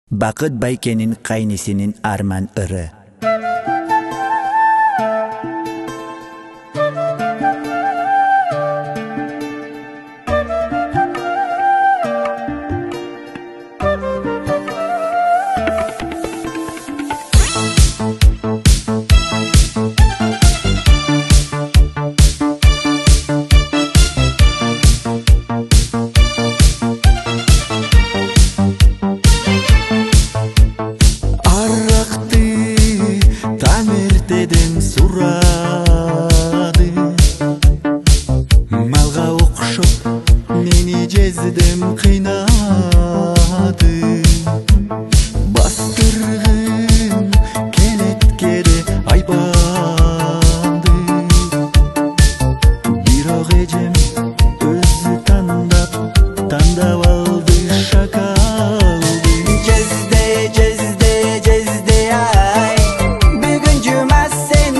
Бақыт Байкенин кайнисинин арман ыры. Сурады малга окшоп мени жездем кыйнады бастыргым келет кеде айбанды бирок эжем өзү тандап алды шакалды жезде жезде жезде ай бүгүн жумасын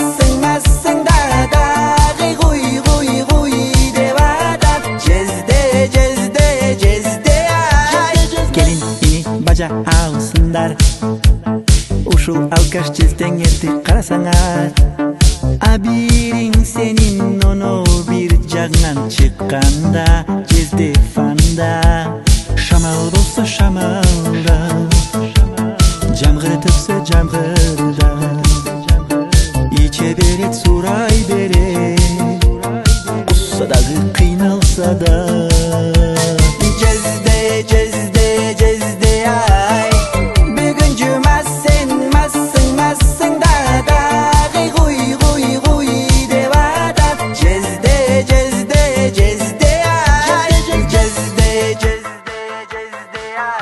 алсындар ушул алкаш жездеңерди карасаңар абириң сенин оно бир жагынан чыкканда жезде фанда шамал болсо шамалда жамгыр төксө жамгырда иче берет сурай берет кусса дагы кыйналса да жезде жезде жезде ай бүгүн жумасын массың да гуй деп атат жезде жезде жезде ай жезде жезде жезде ай.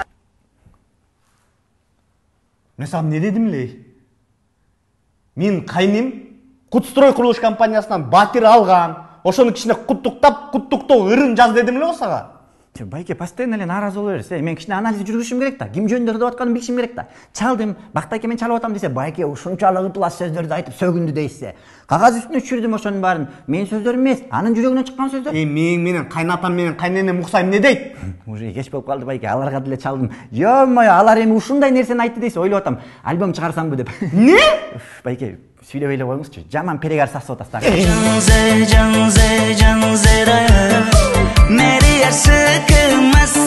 Мен саған не дедим эле? Мен кайним Кутстрой курулуш компаниясынан батир алган. Ошону кичине куттуктоо ырын жаз дедим эле сага. Байке постоянно эле нааразы боло бересиз. Мен кичине анализ жүргүзүшүм керек да. Ким жөнүндө ырдап атканын билишим керек да. Чалдым, Бактайке мен чалып атам десе, Байке ушунчалык ытылас сөздөрдү айтып сөгүндү дейсе. Кагаз үстүнө түшүрдүм ошонун баарын. Мен сөздөр эмес, анын жүрөгүнөн чыккан сөздөр. Мен менен кайнатам менен кайненем уксайм не дейт? Уже кеч болуп калды Байке, аларга деле чалдым. Жо-мое, алар эми ушундай нерсени айтты дейсе, ойлоп атам. Альбом чыгарсамбы деп. Не? Байке, сүйлөп эле коюңузчу. Жаман перегар сасып атасыздар. Жанзе, жанзе, жанзе да. Мери ашыкмас